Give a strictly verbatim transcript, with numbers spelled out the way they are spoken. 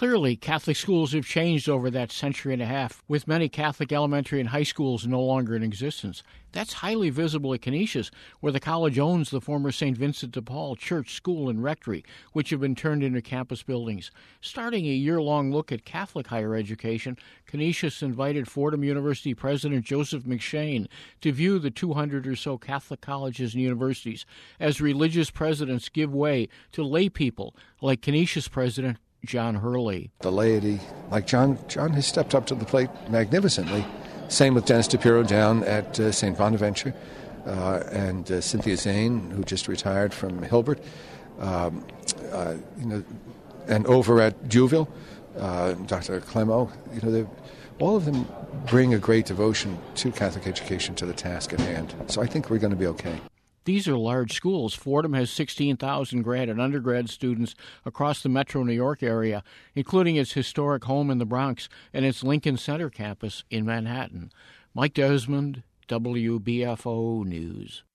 Clearly, Catholic schools have changed over that century and a half, with many Catholic elementary and high schools no longer in existence. That's highly visible at Canisius, where the college owns the former Saint Vincent de Paul Church, School, and Rectory, which have been turned into campus buildings. Starting a year-long look at Catholic higher education, Canisius invited Fordham University President Joseph McShane to view the two hundred or so Catholic colleges and universities as religious presidents give way to lay people like Canisius President John Hurley. The laity, like John, John has stepped up to the plate magnificently. Same with Dennis DePiero down at uh, Saint Bonaventure, uh, and uh, Cynthia Zane, who just retired from Hilbert. Um, uh, you know, and over at Juville, uh, Doctor Clemo. You know, all of them bring a great devotion to Catholic education, to the task at hand. So I think we're going to be okay. These are large schools. Fordham has sixteen thousand grad and undergrad students across the metro New York area, including its historic home in the Bronx and its Lincoln Center campus in Manhattan. Mike Desmond, W B F O News.